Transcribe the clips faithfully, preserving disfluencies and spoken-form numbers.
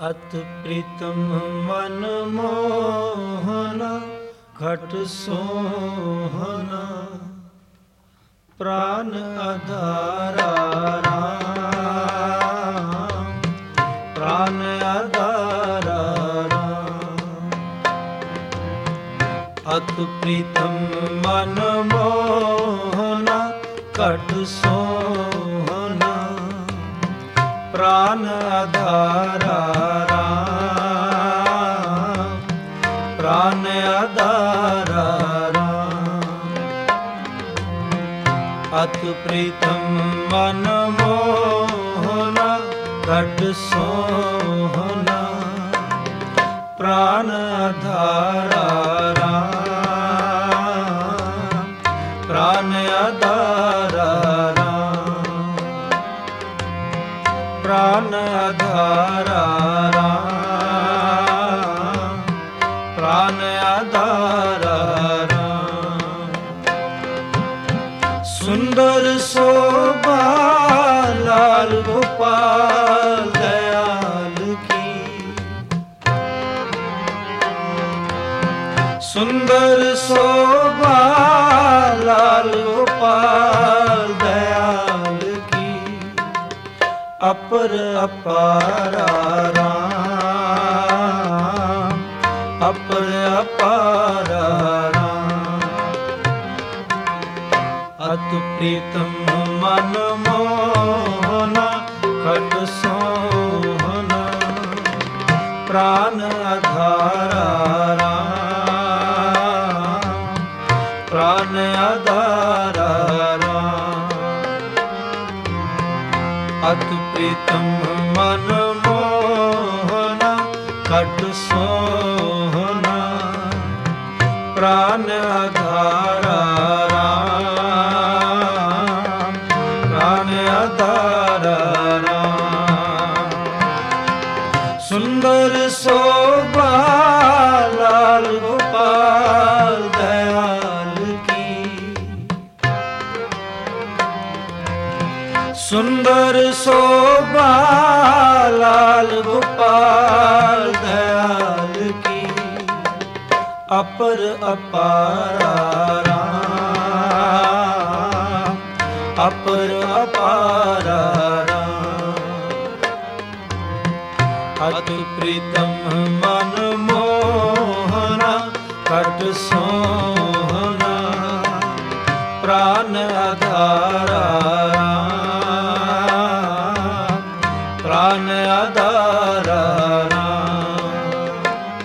अत प्रीतम मन मोहना घट सोहना प्राण आधारा राम प्राण आधारा राम। अत प्रीतम मन मोहना घट सोहना प्राण आधारा राम प्राण आधारा राम। अत प्रीतम मन मोहना घट सोहना प्राण आधारा राम प्राण आधारा राम प्राण आधारा राम प्राण आधारा राम। सुंदर शोभा लाल गोपाल दयाल की सुंदर शोभा लाल गोपाल दयाल की अपर अपारा राम अपर अपारा राम। अत प्रीतम मन मोहना घट सोहना प्राण आधारा राम प्राण आधारा राम। अत प्रीतम मन मोहना घट सोहना प्राण आधारा राम प्राण आधारा राम। सुंदर शोभा लाल गोपाल दयाल की सुंदर शोभा लाल गोपाल दयाल की अपर अपारा राम अपर अपारा राम। अत प्रीतम मन मोहना घट सोहना प्राण आधारा राम प्राण आधारा राम।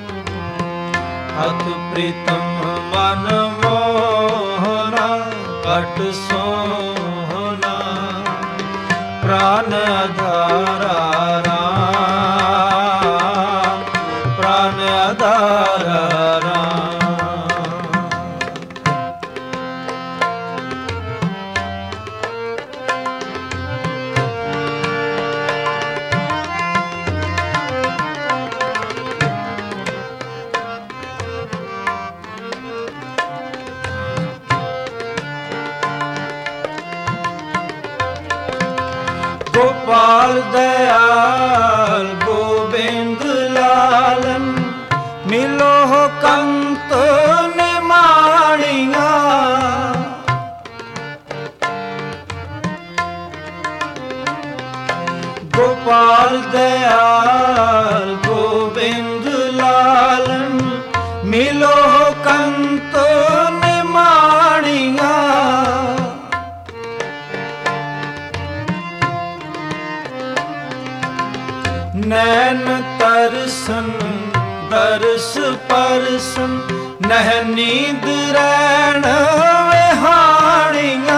अत प्रीतम मन मोहना घट सोहना प्राण आधारा राम प्राण आधारा राम। गोपाल दयाल गोविंद लालन मिलो हो कंत निमाणिया गोपाल दयाल गोविंद लालन मिलो हो कंत निमाणिया नैन तरसन दर्श परसन नह नींद रैण विहाणिया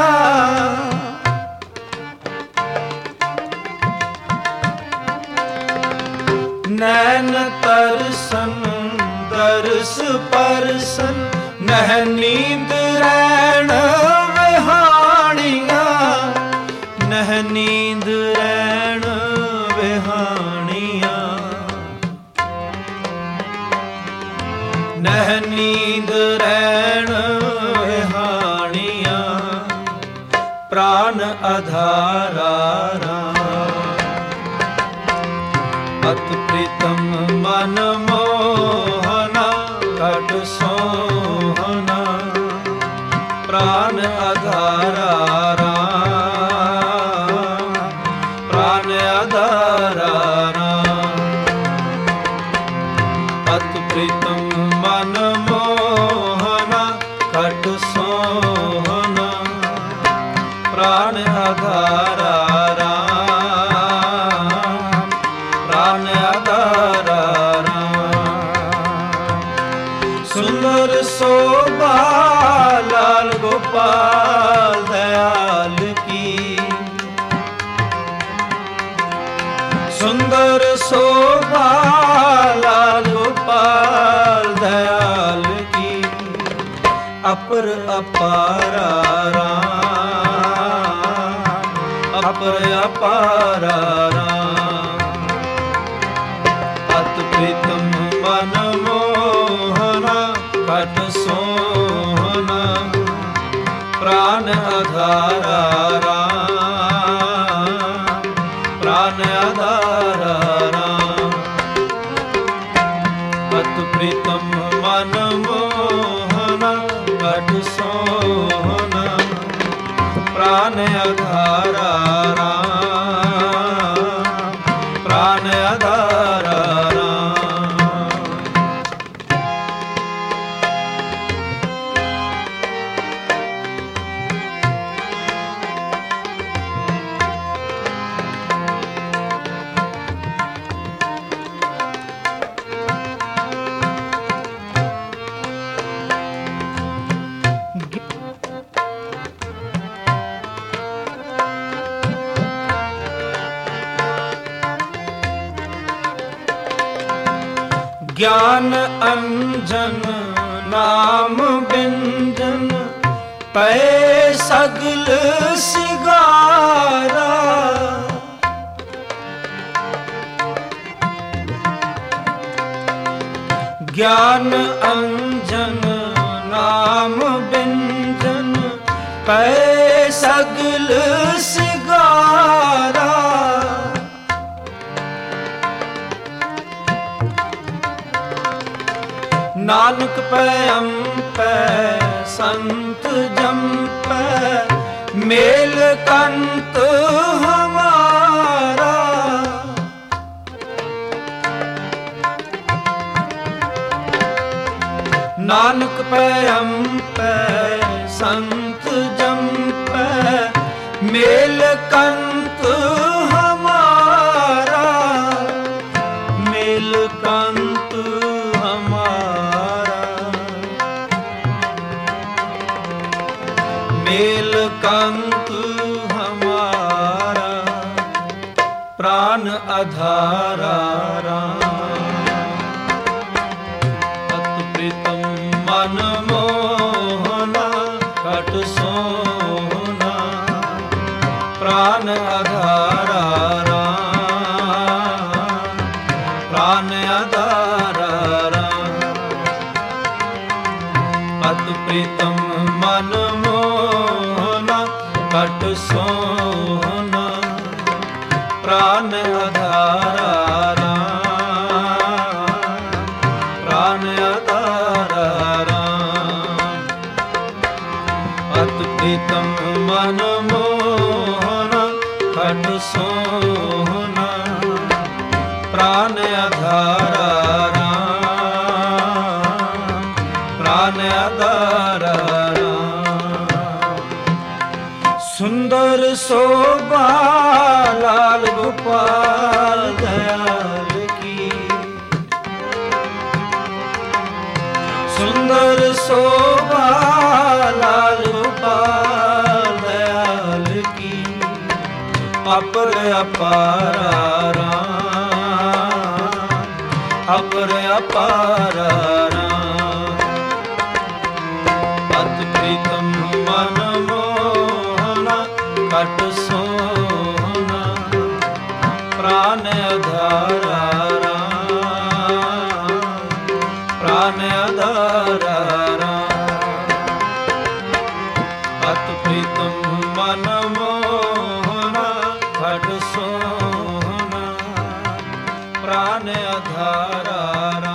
नैन तरसन दर्श परसन नह नींद रैण विहाणिया नह नींद रैण विहाणिया नह नींद रैण विहाणिया प्राण आधारा राम अत प्रीतम मन मोहना घट सोहना प्राण आधारा राम प्राण आधारा अत प्रीतम मन मोहना घट सोहना प्राण आधारा राम प्राण आधारा सुंदर शोभा लाल गोपाल दयाल की सुंदर शोभा लाल गोपाल दयाल की अपर अपारा राम अपर अपारा राम अत प्रीतम मन मोहना घट सोहना प्राण आधारा राम प्राण आधारा राम अत प्रीतम मन मोहना घट सोहना प्राण आधारा राम प्राण आधारा ज्ञान अंजन नाम व्यंजन पै सगल सिगारा ज्ञान अंजन नाम व्यंजन पै सगल सिगारा नानक पैम पै संत जम पै मेल कंत हमारा नानक पैम पै संत जम पै मेल कंत हमारा मेल कंत मेल कंत हमारा प्राण आधारा अत प्रीतम मन मोहना घट सोहना प्राण आधारा प्राण आधारा अत प्रीतम मन मोहना घट सोहना प्राण आधारा प्राण आधारा अत प्रीतम मन मोहना घट सोहना प्राण आधारा प्राण आधारा सुंदर शोभा लाल गोपाल दयाल की सुंदर शोभा लाल गोपाल दयाल की अपर अपारा राम अपर अपारा राम अत प्रीतम मन मोहना घट सोहना प्राण आधारा प्राण आधारा अत प्रीतम मन मोहना घट सोहना प्राण आधारा